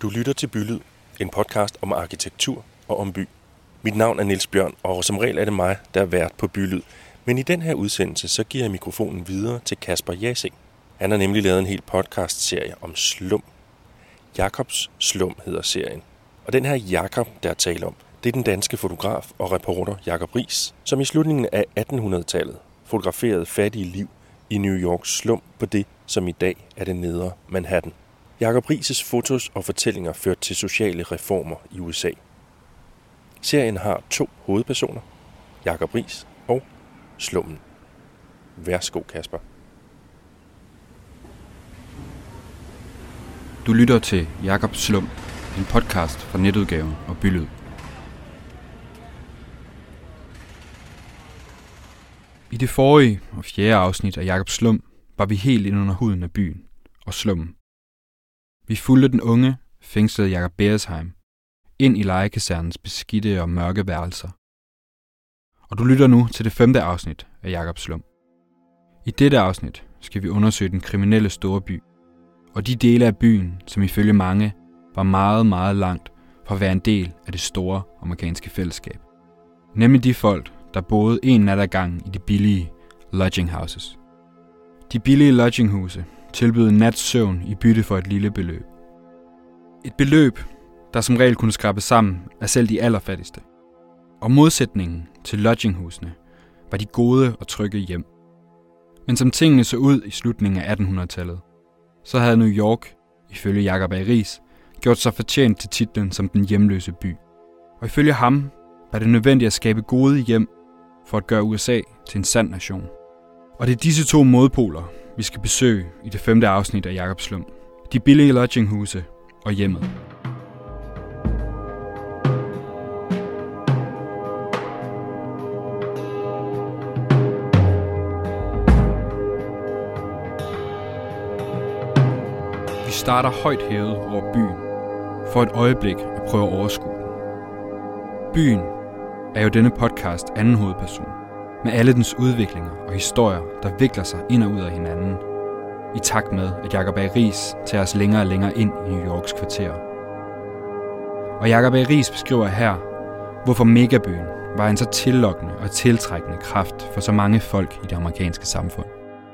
Du lytter til Bylyd, en podcast om arkitektur og om by. Mit navn er Niels Bjørn, og som regel er det mig, der er vært på Bylyd. Men i den her udsendelse, så giver jeg mikrofonen videre til Kasper Jasing. Han har nemlig lavet en hel podcast-serie om slum. Jakobs Slum hedder serien. Og den her Jakob, der er tale om, det er den danske fotograf og reporter Jacob Riis, som i slutningen af 1800-tallet fotograferede fattige liv i New Yorks slum på det, som i dag er det nedre Manhattan. Jacob Riis' fotos og fortællinger førte til sociale reformer i USA. Serien har 2 hovedpersoner, Jacob Riis og slummen. Værsgo, Kasper. Du lytter til Jakobs Slum, en podcast fra netudgaven og Bylyd. I det forrige og 4. afsnit af Jakobs Slum var vi helt ind under huden af byen og slummen. Vi fulgte den unge, fængslede Jacob Beresheim ind i legekasernens beskidte og mørke værelser. Og du lytter nu til det 5. afsnit af Jakobs Slum. I dette afsnit skal vi undersøge den kriminelle storby, og de dele af byen, som ifølge mange var meget, meget langt fra at være en del af det store amerikanske fællesskab. Nemlig de folk, der boede en nat ad gangen i de billige lodging houses. De billige lodginghuse tilbød en nats søvn i bytte for et lille beløb. Et beløb, der som regel kunne skrabes sammen af selv de allerfattigste. Og modsætningen til lodginghusene var de gode og trygge hjem. Men som tingene så ud i slutningen af 1800-tallet, så havde New York, ifølge Jacob A. Riis, gjort sig fortjent til titlen som den hjemløse by. Og ifølge ham var det nødvendigt at skabe gode hjem for at gøre USA til en sand nation. Og det er disse 2 modpoler, vi skal besøge i det 5. afsnit af Jakobs Slum. De billige lodginghuse og hjemmet. Vi starter højt hævet over byen, for et øjeblik at prøve at overskue den. Byen er jo denne podcast anden hovedperson, med alle dens udviklinger og historier, der vikler sig ind og ud af hinanden, i takt med, at Jacob A. Riis tager os længere og længere ind i New Yorks kvarterer. Og Jacob A. Riis beskriver her, hvorfor megabyen var en så tillokkende og tiltrækkende kraft for så mange folk i det amerikanske samfund.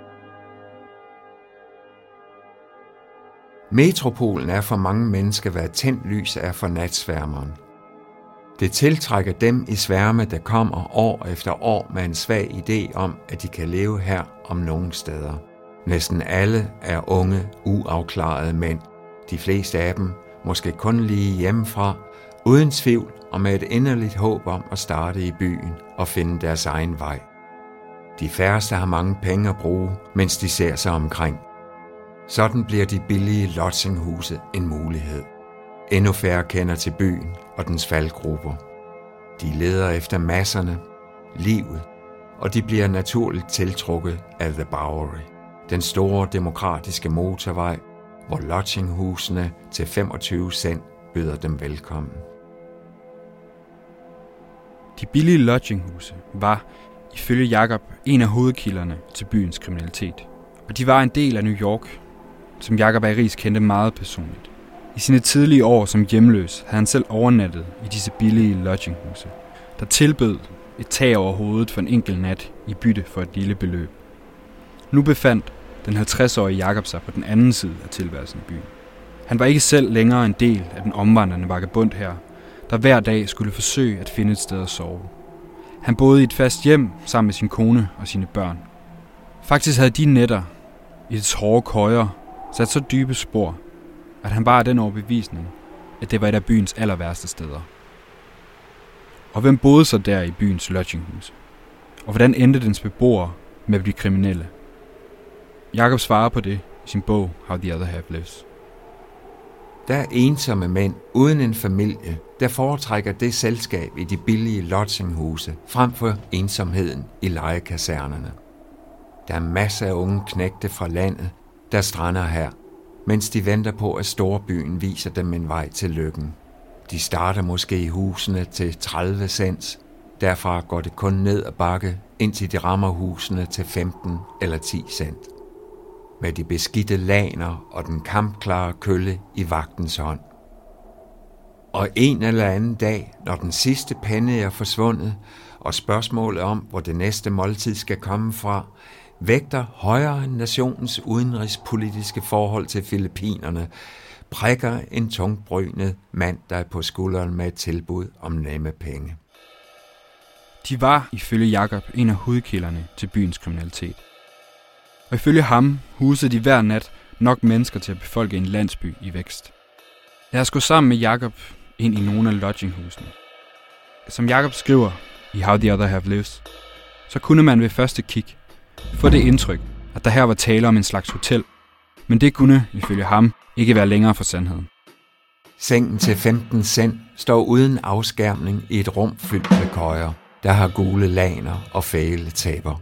Metropolen er for mange mennesker, hvad tændt lys er for natsværmeren. Det tiltrækker dem i sværme, der kommer år efter år med en svag idé om, at de kan leve her om nogle steder. Næsten alle er unge, uafklarede mænd. De fleste af dem måske kun lige hjemmefra, uden tvivl og med et inderligt håb om at starte i byen og finde deres egen vej. De færreste har mange penge at bruge, mens de ser sig omkring. Sådan bliver de billige lodginghuse en mulighed. Endnu færre kender til byen og dens faldgrupper. De leder efter masserne, livet, og de bliver naturligt tiltrukket af The Bowery, den store demokratiske motorvej, hvor lodginghusene til 25 cent byder dem velkommen. De billige lodginghuse var, ifølge Jacob, en af hovedkilderne til byens kriminalitet. Og de var en del af New York, som Jacob A. Riis kendte meget personligt. I sine tidlige år som hjemløs havde han selv overnattet i disse billige lodginghuse, der tilbød et tag over hovedet for en enkelt nat i bytte for et lille beløb. Nu befandt den 50-årige Jacob sig på den anden side af tilværelsen i byen. Han var ikke selv længere en del af den omvandrende vagabond her, der hver dag skulle forsøge at finde et sted at sove. Han boede i et fast hjem sammen med sin kone og sine børn. Faktisk havde de nætter i dets hårde køjer sat så dybe spor, at han var af den overbevisning, at det var et af byens aller værste steder. Og hvem boede så der i byens lodginghus? Og hvordan endte dens beboere med at blive kriminelle? Jacob svarer på det i sin bog How the Other Half Lives. Der er ensomme mænd uden en familie, der foretrækker det selskab i de billige lodginghuse frem for ensomheden i legekasernerne. Der er masser af unge knægte fra landet, der strander her, mens de venter på, at storbyen viser dem en vej til lykken. De starter måske i husene til 30 cents. Derfra går det kun ned ad bakke, indtil de rammer husene til 15 eller 10 cent. Med de beskidte laner og den kampklare kølle i vagtens hånd. Og en eller anden dag, når den sidste penne er forsvundet, og spørgsmålet om, hvor det næste måltid skal komme fra, vægter højere end nationens udenrigspolitiske forhold til Filippinerne, prikker en tungbrynet mand, der er på skulderen med et tilbud om nemme penge. De var, ifølge Jakob, en af hovedkilderne til byens kriminalitet. Og ifølge ham husede de hver nat nok mennesker til at befolke en landsby i vækst. Lad os gå sammen med Jakob ind i nogle af lodginghusene. Som Jakob skriver i How the Other Have Lives, så kunne man ved første kig få det indtryk, at der her var tale om en slags hotel, men det kunne, ifølge ham, ikke være længere fra sandheden. Sengen til 15 cent står uden afskærmning i et rum fyldt med køjer, der har gule laner og fæle tæpper.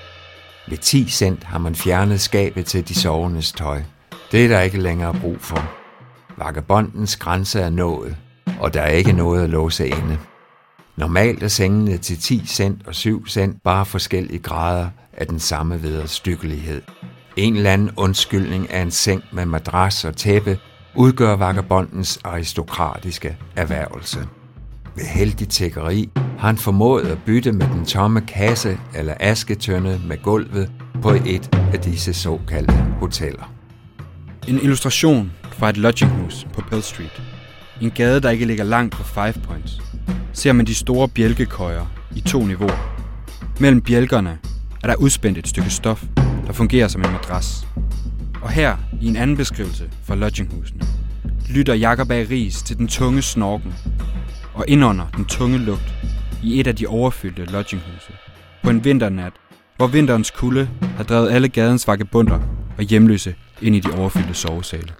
Ved 10 cent har man fjernet skabet til de sovendes tøj. Det er der ikke længere brug for. Vagabondens grænse er nået, og der er ikke noget at låse inde. Normalt er sengene til 10 cent og 7 cent bare forskellige grader af den samme vederstyggelighed. En eller anden undskyldning af en seng med madras og tæppe udgør vagabondens aristokratiske erhvervelse. Ved heldig tiggeri har han formået at bytte med den tomme kasse eller asketønde med gulvet på et af disse såkaldte hoteller. En illustration fra et lodginghus på Pell Street, en gade, der ikke ligger langt fra 5 Points, ser man de store bjælkekøjer i 2 niveauer. Mellem bjælkerne er der udspændt et stykke stof, der fungerer som en madras. Og her, i en anden beskrivelse fra lodginghusene, lytter Jakob A. Riis til den tunge snorken og indunder den tunge lugt i et af de overfyldte lodginghuse på en vinternat, hvor vinterens kulde har drevet alle gadens vagabunder og hjemløse ind i de overfyldte sovesale.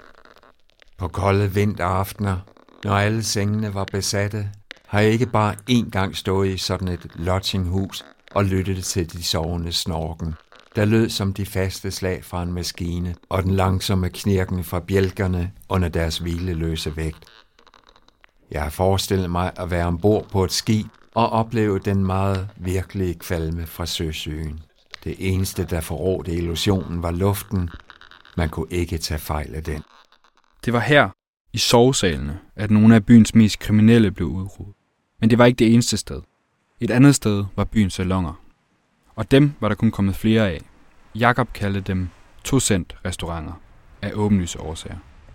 På kolde vinteraftener, når alle sengene var besatte, har jeg ikke bare én gang stået i sådan et lodginghus og lyttet til de sovende snorken, der lød som de faste slag fra en maskine og den langsomme knirken fra bjælkerne under deres hvileløse vægt. Jeg har forestillet mig at være ombord på et skib og opleve den meget virkelige kvalme fra søsygen. Det eneste, der forrådte illusionen, var luften. Man kunne ikke tage fejl af den. Det var her, i sovesalene, at nogle af byens mest kriminelle blev udryddet. Men det var ikke det eneste sted. Et andet sted var byens salonger. Og dem var der kun kommet flere af. Jakob kaldte dem 2-cent-restauranter af åbenlyse årsager.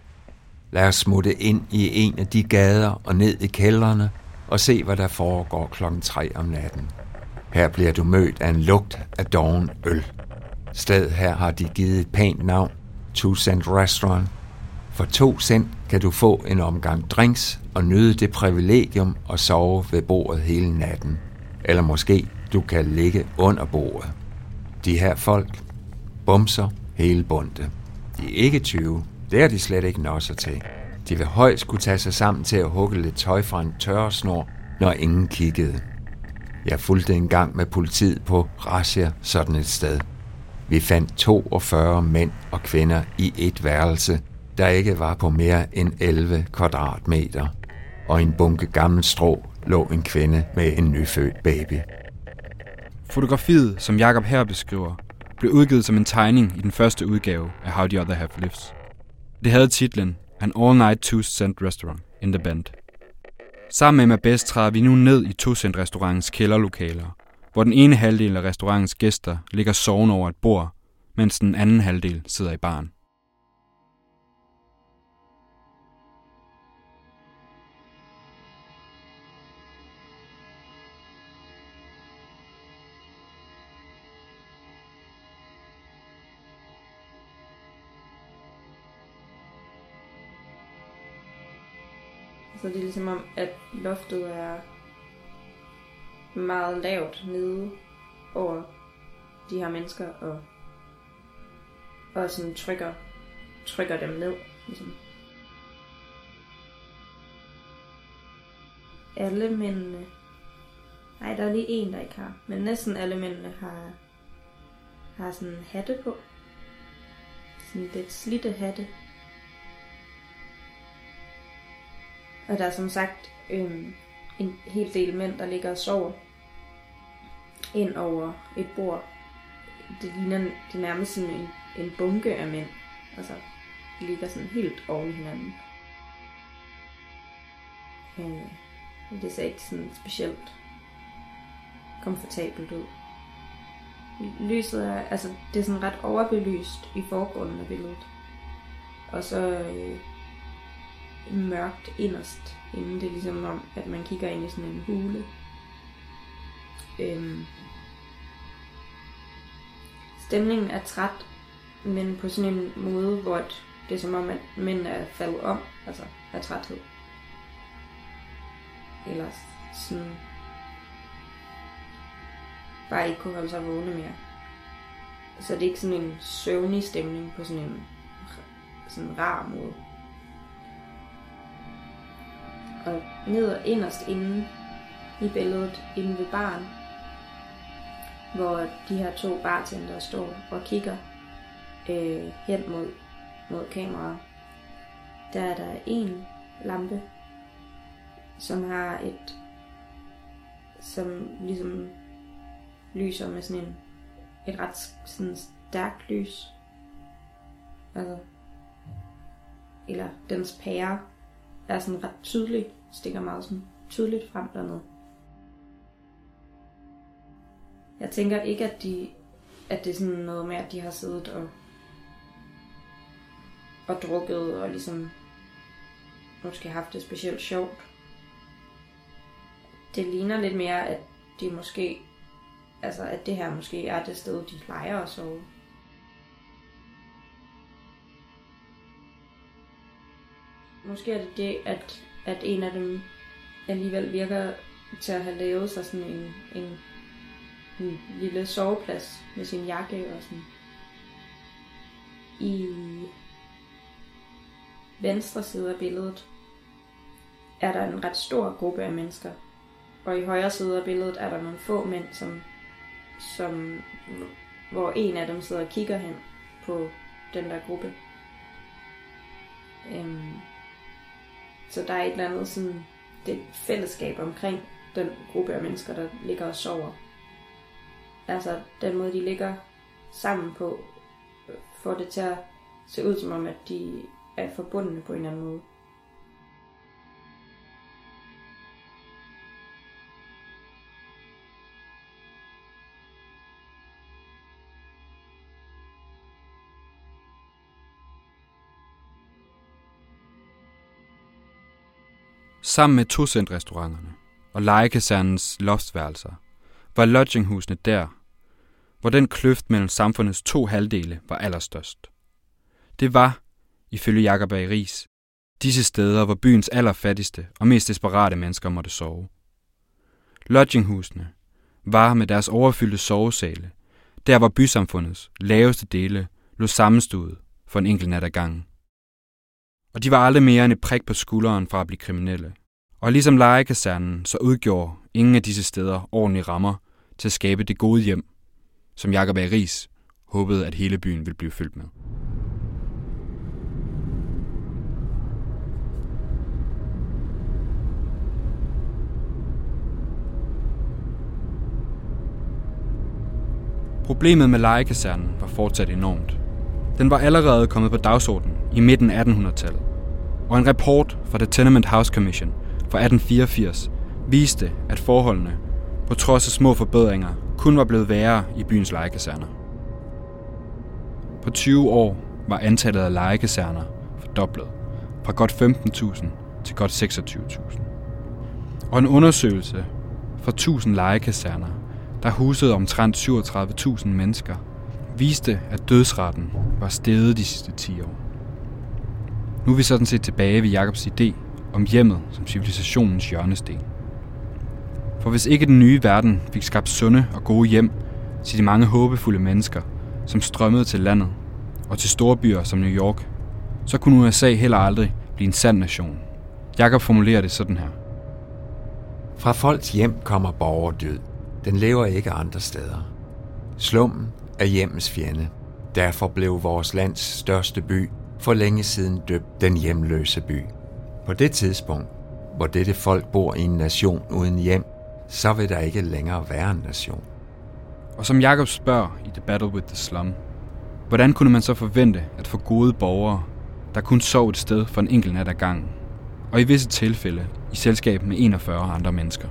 Lad os smutte ind i en af de gader og ned i kældrene og se, hvad der foregår 3:00 om natten. Her bliver du mødt af en lugt af doven øl. Stedet her har de givet et pænt navn, 2-cent Restaurant. For 2 cent kan du få en omgang drinks og nyde det privilegium at sove ved bordet hele natten. Eller måske du kan ligge under bordet. De her folk bumser hele bunde. De er ikke 20. Det er de slet ikke nosser til. De vil højst kunne tage sig sammen til at hugge lidt tøj fra en tørresnor, når ingen kiggede. Jeg fulgte en gang med politiet på razzia sådan et sted. Vi fandt 42 mænd og kvinder i et værelse, der ikke var på mere end 11 kvadratmeter. Og i en bunke gammel strå lå en kvinde med en nyfødt baby. Fotografiet, som Jakob her beskriver, blev udgivet som en tegning i den første udgave af How the Other Have Lives. Det havde titlen An All-Night 2-Cent Restaurant in the Bend. Sammen med Mabes træder vi nu ned i 2-cent-restaurantens kælderlokaler, hvor den ene halvdel af restaurantens gæster ligger sovende over et bord, mens den anden halvdel sidder i baren. Så det er ligesom om, at loftet er meget lavt nede over de her mennesker, og sådan trykker dem ned. Ligesom. Alle mændene... Nej, der er lige en, der ikke har. Men næsten alle mændene har sådan hatte på. Sådan lidt slidte hatte. Og der er som sagt en hel del mænd, der ligger og sover ind over et bord. Det ligner nærmest sådan en bunke af mænd. Altså, de ligger sådan helt oven i hinanden. Det ser ikke sådan specielt komfortabelt ud. Lyset er, altså det er sådan ret overbelyst i forgrunden af billedet. Og så mørkt inderst, inden det er ligesom om, at man kigger ind i sådan en hule. Stemningen er træt, men på sådan en måde, hvor det er som om, at mænd er faldet om, altså af træthed. Eller sådan bare ikke kunne holde sig vågne mere. Så det er ikke sådan en søvnig stemning på sådan en rar måde. Og ned og inderst inde i billedet, inde ved baren, hvor de her 2 bartendere står og kigger hen mod kameraet. Der er der en lampe, som har som ligesom lyser med sådan et ret sådan stærkt lys. Altså, eller dens pære er sådan ret tydelig, stikker meget sådan tydeligt frem dernede. Jeg tænker ikke, at det er sådan noget med, at de har siddet og drukket og ligesom måske haft det specielt sjovt. Det ligner lidt mere, at de måske, altså at det her måske er det sted, de plejer at sove. Måske er det at en af dem alligevel virker til at have lavet sig sådan en lille soveplads med sin jakke og sådan. I venstre side af billedet er der en ret stor gruppe af mennesker. Og i højre side af billedet er der nogle få mænd, hvor en af dem sidder og kigger hen på den der gruppe. Så der er et eller andet sådan, det fællesskab omkring den gruppe af mennesker, der ligger og sover. Altså den måde, de ligger sammen på, får det til at se ud som om, at de er forbundne på en eller anden måde. Sammen med 2-cent-restauranterne og legekasernens loftsværelser var lodginghusene der, hvor den kløft mellem samfundets 2 halvdele var allerstørst. Det var, ifølge Jacob A. Riis, disse steder, hvor byens allerfattigste og mest desperate mennesker måtte sove. Lodginghusene var med deres overfyldte sovesale, der hvor bysamfundets laveste dele lå sammenstået for en enkelt nat ad gangen. Og de var aldrig mere end et prik på skulderen fra at blive kriminelle. Og ligesom legekasernen, så udgjorde ingen af disse steder ordentlige rammer til at skabe det gode hjem, som Jacob A. Riis håbede, at hele byen ville blive fyldt med. Problemet med legekasernen var fortsat enormt. Den var allerede kommet på dagsordenen i midten af 1800-tallet, og en rapport fra The Tenement House Commission fra 1884 viste, at forholdene, på trods af små forbedringer, kun var blevet værre i byens legekaserner. På 20 år var antallet af legekaserner fordoblet, fra godt 15.000 til godt 26.000. Og en undersøgelse fra 1000 legekaserner, der husede omtrent 37.000 mennesker, viste, at dødsraten var steget de sidste 10 år. Nu er vi sådan set tilbage ved Jacobs idé om hjemmet som civilisationens hjørnesten. For hvis ikke den nye verden fik skabt sunde og gode hjem til de mange håbefulde mennesker, som strømmede til landet og til store byer som New York, så kunne USA heller aldrig blive en sand nation. Jacob formulerer det sådan her. Fra folks hjem kommer borgerdød. Den lever ikke andre steder. Slummen er hjemmets fjende. Derfor blev vores lands største by for længe siden døbt den hjemløse by. På det tidspunkt, hvor dette folk bor i en nation uden hjem, så vil der ikke længere være en nation. Og som Jacob spørger i The Battle with the Slum, hvordan kunne man så forvente at få gode borgere, der kun sov et sted for en enkelt nat ad gangen? og i visse tilfælde i selskab med 41 andre mennesker.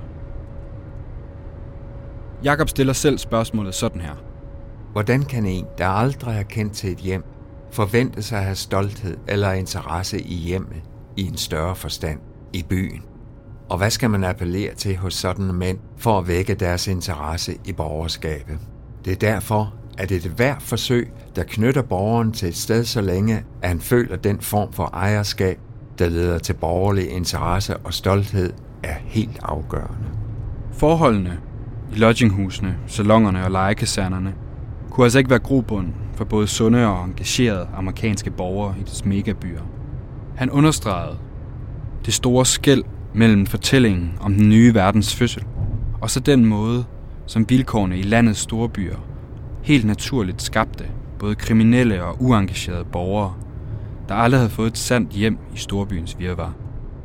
Jakob stiller selv spørgsmålet sådan her. Hvordan kan en, der aldrig har kendt til et hjem, forvente sig at have stolthed eller interesse i hjemmet i en større forstand i byen? Og hvad skal man appellere til hos sådanne mænd for at vække deres interesse i borgerskabet? Det er derfor, at et hvert forsøg, der knytter borgeren til et sted så længe, at han føler den form for ejerskab, der leder til borgerlig interesse og stolthed, er helt afgørende. Forholdene i lodginghusene, salonerne og legekasernerne kunne altså ikke være grobund for både sunde og engagerede amerikanske borgere i dets megabyer. Han understregede det store skel mellem fortællingen om den nye verdens fødsel, og så den måde, som vilkårene i landets store byer helt naturligt skabte både kriminelle og uengagerede borgere, der aldrig havde fået et sandt hjem i storbyens virvar.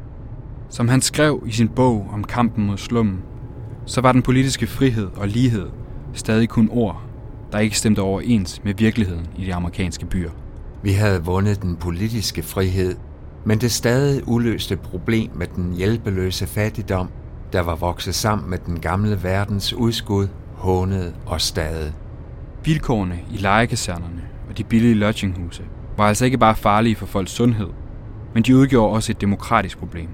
Som han skrev i sin bog om kampen mod slummen, så var den politiske frihed og lighed stadig kun ord, der ikke stemte overens med virkeligheden i de amerikanske byer. Vi havde vundet den politiske frihed, men det stadig uløste problem med den hjælpeløse fattigdom, der var vokset sammen med den gamle verdens udskud, hånede og stadig. Vilkårene i legekasernerne og de billige lodginghuse var altså ikke bare farlige for folks sundhed, men de udgjorde også et demokratisk problem.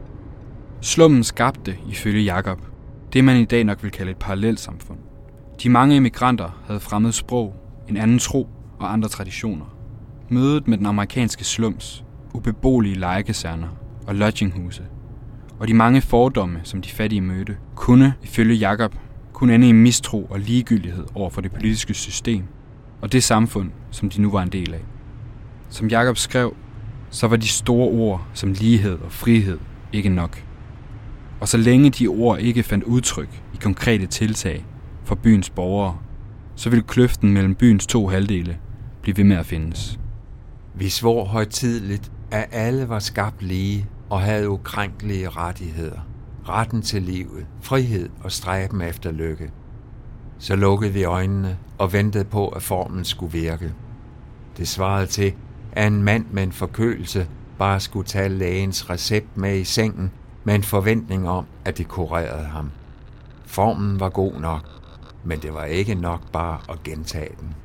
Slummen skabte, ifølge Jakob, det man i dag nok vil kalde et parallelsamfund. De mange immigranter havde fremmed sprog, en anden tro og andre traditioner. Mødet med den amerikanske slums, ubeboelige legekaserner og lodginghuse, og de mange fordomme, som de fattige mødte, kunne, ifølge Jakob, kunne ende i mistro og ligegyldighed over for det politiske system og det samfund, som de nu var en del af. Som Jakob skrev, så var de store ord som lighed og frihed ikke nok. Og så længe de ord ikke fandt udtryk i konkrete tiltag for byens borgere, så ville kløften mellem byens to halvdele blive ved med at findes. Vi svor højtideligt, at alle var skabt lige og havde ukrænkelige rettigheder. Retten til livet, frihed og stræben efter lykke. Så lukkede vi øjnene og ventede på, at formen skulle virke. Det svarede til, at en mand med en forkølelse bare skulle tage lægens recept med i sengen med en forventning om, at det kurerede ham. Formen var god nok, men det var ikke nok bare at gentage den.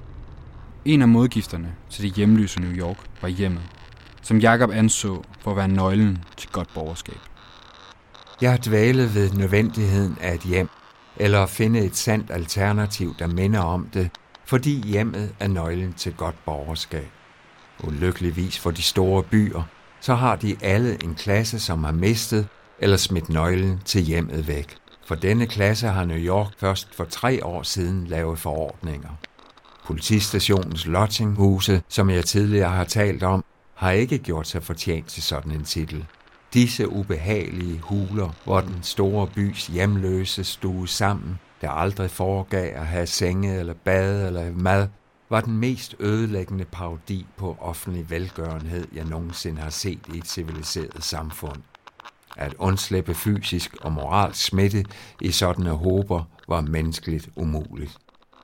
En af modgifterne til det hjemløse New York var hjemmet, som Jakob anså for at være nøglen til godt borgerskab. Jeg har dvælet ved nødvendigheden af et hjem, eller at finde et sandt alternativ, der minder om det, fordi hjemmet er nøglen til godt borgerskab. Ulykkeligvis for de store byer, så har de alle en klasse, som har mistet eller smidt nøglen til hjemmet væk. For denne klasse har New York først for 3 år siden lavet forordninger. Politistationens lodginghuse, som jeg tidligere har talt om, har ikke gjort sig fortjent til sådan en titel. Disse ubehagelige huler, hvor den store bys hjemløse stod sammen, der aldrig foregav at have senge eller bad eller mad, var den mest ødelæggende parodi på offentlig velgørenhed, jeg nogensinde har set i et civiliseret samfund. At undslippe fysisk og moralsk smitte i sådanne håber var menneskeligt umuligt.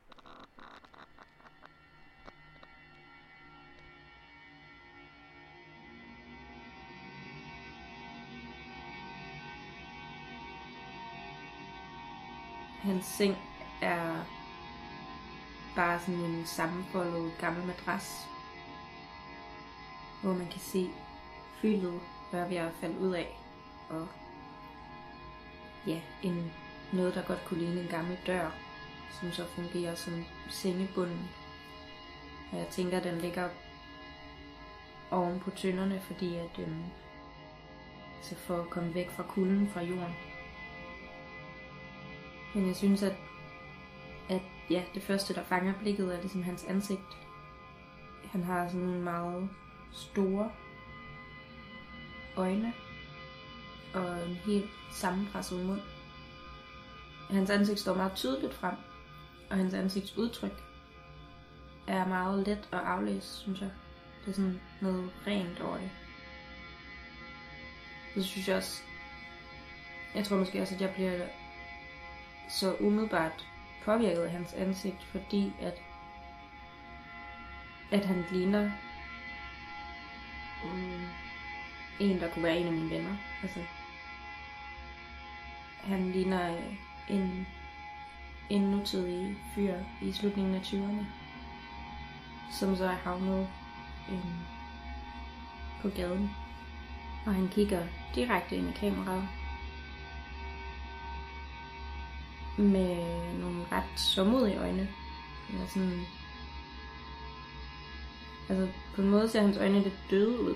Hans seng er bare sådan en sammenfoldet gammel madras, hvor man kan se fyldet var ved at falde ud af, og ja, noget der godt kunne ligne en gammel dør, som så fungerer som sengebunden. Og jeg tænker, at den ligger oven på tønderne, fordi at så for at komme væk fra kulden fra jorden. Men jeg synes, at ja, det første, der fanger blikket, er ligesom hans ansigt. Han har sådan nogle meget store øjne og en helt sammenpresset mund. Hans ansigt står meget tydeligt frem, og hans ansigtsudtryk er meget let at aflæse, synes jeg. Det er sådan noget rent over det. Så synes jeg også, jeg tror måske også, at jeg bliver så umiddelbart påvirket af hans ansigt, fordi at han ligner en, der kunne være en af mine venner. Altså, han ligner en nutidig fyr i slutningen af 20'erne, som så er havnet på gaden. Og han kigger direkte ind i kameraet med nogle ret summodige øjne. Eller sådan, altså på en måde ser hans øjne lidt døde ud.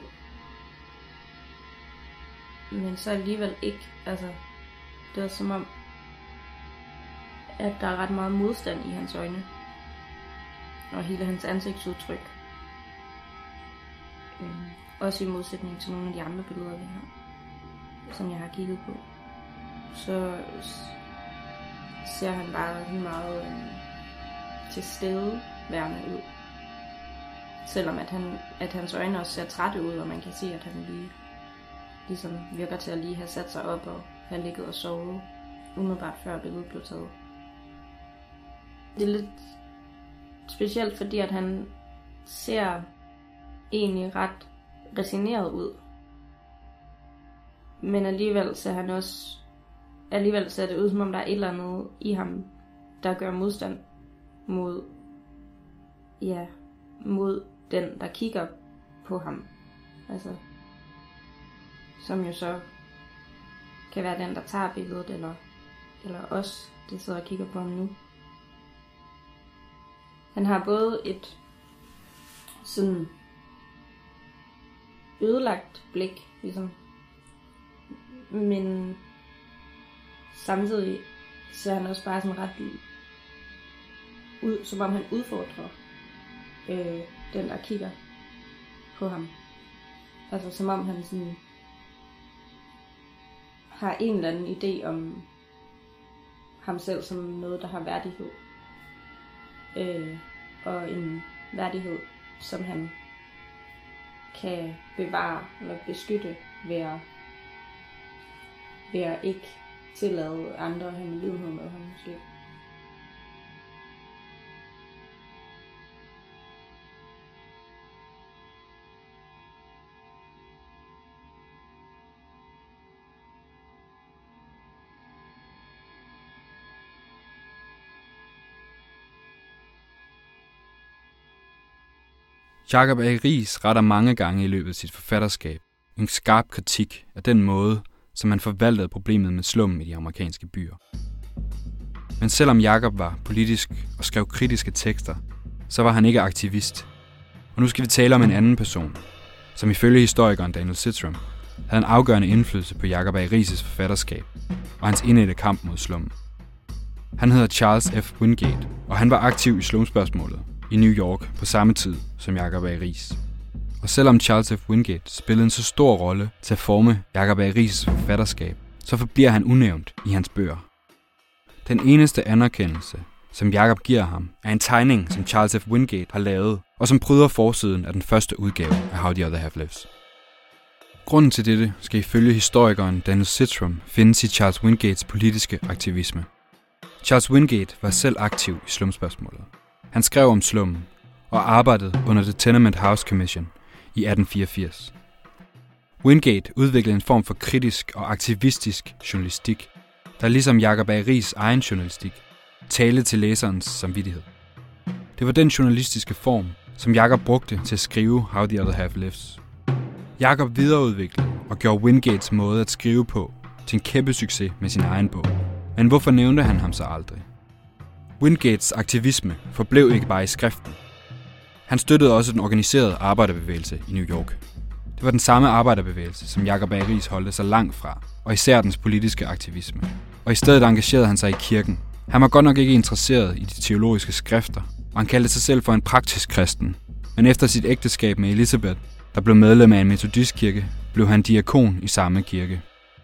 Men så alligevel ikke. Altså, det er som om, at der er ret meget modstand i hans øjne. Og hele hans ansigtsudtryk. Også i modsætning til nogle af de andre billeder, vi har, som jeg har kigget på. Så ser han bare meget tilstedeværende ud. Selvom at hans øjne også ser trætte ud, og man kan se, at han ligesom virker til at lige have sat sig op og have ligget og sovet, umiddelbart før billedet blev taget. Det er lidt specielt, fordi at han ser egentlig ret resigneret ud. Men alligevel ser det ud, som om der er et eller andet i ham, der gør modstand mod den, der kigger på ham. Altså, som jo så kan være den, der tager billedet, eller os, der sidder og kigger på ham nu. Han har både et sådan ødelagt blik, ligesom, men samtidig ser han også bare sådan ret ud, som om han udfordrer den, der kigger på ham. Altså som om han sådan har en eller anden idé om ham selv som noget, der har værdighed. Og en værdighed, som han kan bevare eller beskytte ved at ikke tillade andre at have medlidenhed med ham måske. Jacob A. Riis retter mange gange i løbet af sit forfatterskab en skarp kritik af den måde, som man forvaltede problemet med slummen i de amerikanske byer. Men selvom Jacob var politisk og skrev kritiske tekster, så var han ikke aktivist. Og nu skal vi tale om en anden person, som ifølge historikeren Daniel Zittrahm havde en afgørende indflydelse på Jacob A. Riis' forfatterskab og hans indædte kamp mod slummen. Han hedder Charles F. Wingate, og han var aktiv i slumspørgsmålet i New York på samme tid som Jacob A. Riis. Og selvom Charles F. Wingate spillede en så stor rolle til at forme Jacob A. Riis' forfatterskab, så forbliver han unævnt i hans bøger. Den eneste anerkendelse, som Jacob giver ham, er en tegning, som Charles F. Wingate har lavet, og som pryder forsiden af den første udgave af How the Other Half Lives. Grunden til dette skal ifølge historikeren Daniel Zittrahm findes i Charles Wingates politiske aktivisme. Charles Wingate var selv aktiv i slumspørgsmålet. Han skrev om slummen og arbejdede under The Tenement House Commission i 1884. Wingate udviklede en form for kritisk og aktivistisk journalistik, der ligesom Jacob A. Riis' egen journalistik talte til læserens samvittighed. Det var den journalistiske form, som Jacob brugte til at skrive How the Other Half Lives. Jacob videreudviklede og gjorde Wingates måde at skrive på til en kæmpe succes med sin egen bog. Men hvorfor nævnte han ham så aldrig? Wingates aktivisme forblev ikke bare i skriften. Han støttede også den organiserede arbejderbevægelse i New York. Det var den samme arbejderbevægelse, som Jacob A. Riis holdte sig langt fra, og især dens politiske aktivisme. Og i stedet engagerede han sig i kirken. Han var godt nok ikke interesseret i de teologiske skrifter, og han kaldte sig selv for en praktisk kristen. Men efter sit ægteskab med Elizabeth, der blev medlem af en metodistkirke, blev han diakon i samme kirke.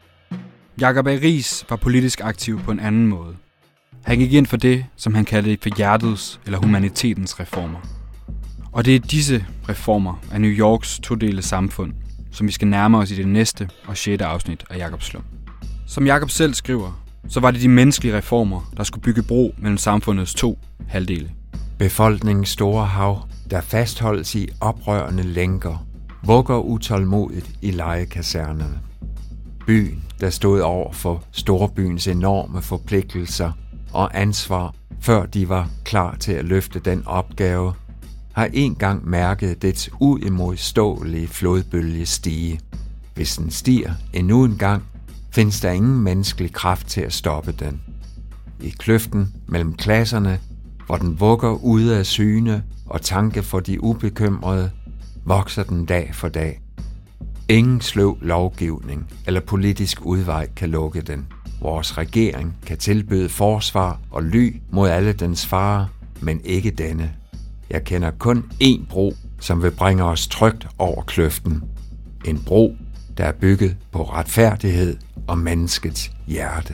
Jacob A. Riis var politisk aktiv på en anden måde. Han gik ind for det, som han kaldte for hjertets eller humanitetens reformer. Og det er disse reformer af New Yorks todelte samfund, som vi skal nærme os i det næste og 6. afsnit af Jacob Slum. Som Jacob selv skriver, så var det de menneskelige reformer, der skulle bygge bro mellem samfundets to halvdele. Befolkningens store hav, der fastholdes i oprørende lænker, vugger utålmodigt i legekasernerne. Byen, der stod over for storbyens enorme forpligtelser og ansvar, før de var klar til at løfte den opgave, har engang mærket dets uimodståelige flodbølge stige. Hvis den stiger endnu en gang, findes der ingen menneskelig kraft til at stoppe den. I kløften mellem klasserne, hvor den vugger ude af syne og tanke for de ubekymrede, vokser den dag for dag. Ingen sløv lovgivning eller politisk udvej kan lukke den. Vores regering kan tilbyde forsvar og ly mod alle dens farer, men ikke denne. Jeg kender kun én bro, som vil bringe os trygt over kløften. En bro, der er bygget på retfærdighed og menneskets hjerte.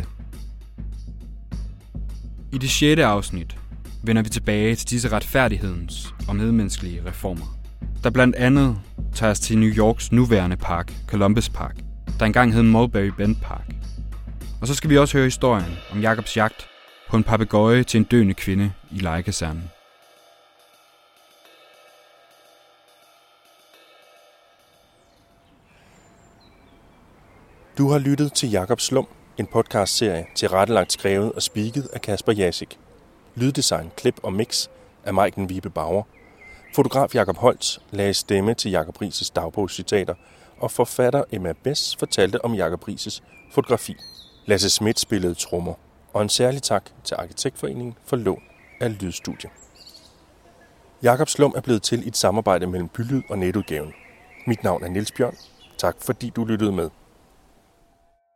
I det 6. afsnit vender vi tilbage til disse retfærdighedens og medmenneskelige reformer, der blandt andet tager os til New Yorks nuværende park, Columbus Park, der engang hed Mulberry Bend Park. Og så skal vi også høre historien om Jacobs jagt på en papegøje til en døende kvinde i legekasernen. Du har lyttet til Jakob Slum, en podcastserie tilrettelagt, skrevet og speaket af Kasper Jasik. Lyddesign, klip og mix af Maiken Vibe Bauer. Fotograf Jakob Holtz lagde stemme til Jakob Riis' dagbogscitater, og forfatter Emma Bess fortalte om Jakob Riis' fotografi. Lasse Schmidt spillede trommer, og en særlig tak til Arkitektforeningen for lån af lydstudie. Jakob Slum er blevet til i et samarbejde mellem Bylyd og Netudgaven. Mit navn er Niels Bjørn. Tak fordi du lyttede med.